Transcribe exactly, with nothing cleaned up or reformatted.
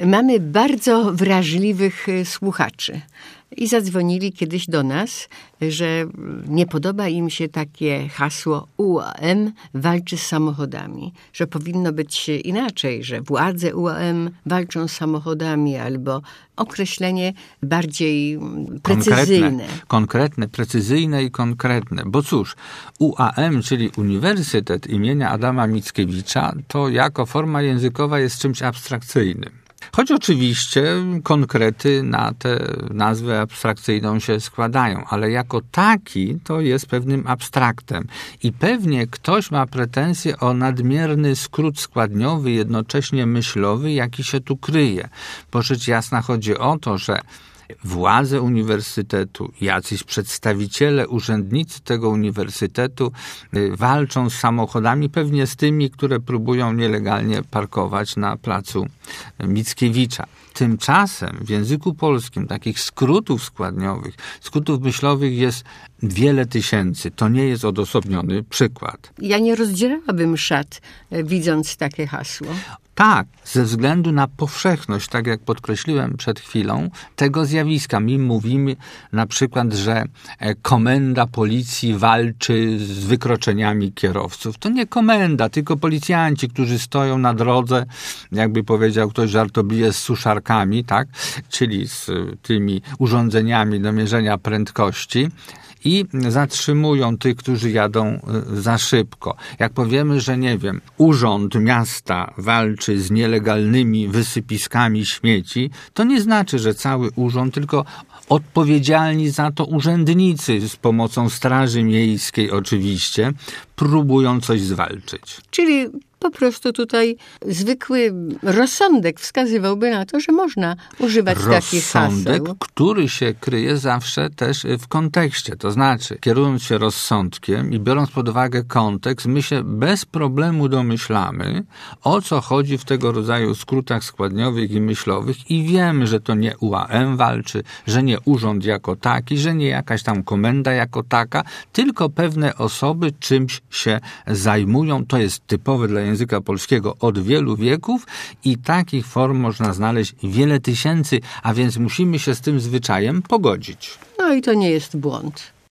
Mamy bardzo wrażliwych słuchaczy. I zadzwonili kiedyś do nas, że nie podoba im się takie hasło U A M walczy z samochodami, że powinno być inaczej, że władze U A M walczą z samochodami, albo określenie bardziej precyzyjne. Konkretne, konkretne, precyzyjne i konkretne. Bo cóż, U A M, czyli Uniwersytet imienia Adama Mickiewicza, to jako forma językowa jest czymś abstrakcyjnym. Choć oczywiście konkrety na tę nazwę abstrakcyjną się składają, ale jako taki to jest pewnym abstraktem. I pewnie ktoś ma pretensje o nadmierny skrót składniowy, jednocześnie myślowy, jaki się tu kryje. Bo rzecz jasna chodzi o to, że władze uniwersytetu, jacyś przedstawiciele, urzędnicy tego uniwersytetu walczą z samochodami, pewnie z tymi, które próbują nielegalnie parkować na placu Mickiewicza. Tymczasem w języku polskim takich skrótów składniowych, skrótów myślowych jest wiele tysięcy. To nie jest odosobniony przykład. Ja nie rozdzielałabym szat, widząc takie hasło. Tak, ze względu na powszechność, tak jak podkreśliłem przed chwilą, tego zjawiska. My mówimy na przykład, że komenda policji walczy z wykroczeniami kierowców. To nie komenda, tylko policjanci, którzy stoją na drodze, jakby powiedział ktoś żartobliwie, z suszarkami, tak, czyli z tymi urządzeniami do mierzenia prędkości, i zatrzymują tych, którzy jadą za szybko. Jak powiemy, że nie wiem, urząd miasta walczy z nielegalnymi wysypiskami śmieci, to nie znaczy, że cały urząd, tylko odpowiedzialni za to urzędnicy z pomocą Straży Miejskiej oczywiście próbują coś zwalczyć. Czyli po prostu tutaj zwykły rozsądek wskazywałby na to, że można używać takich haseł. Rozsądek, który się kryje zawsze też w kontekście. To znaczy, kierując się rozsądkiem i biorąc pod uwagę kontekst, my się bez problemu domyślamy, o co chodzi w tego rodzaju skrótach składniowych i myślowych i wiemy, że to nie U A M walczy, że nie urząd jako taki, że nie jakaś tam komenda jako taka, tylko pewne osoby czymś się zajmują. To jest typowe dla języka polskiego od wielu wieków i takich form można znaleźć wiele tysięcy, a więc musimy się z tym zwyczajem pogodzić. No i to nie jest błąd.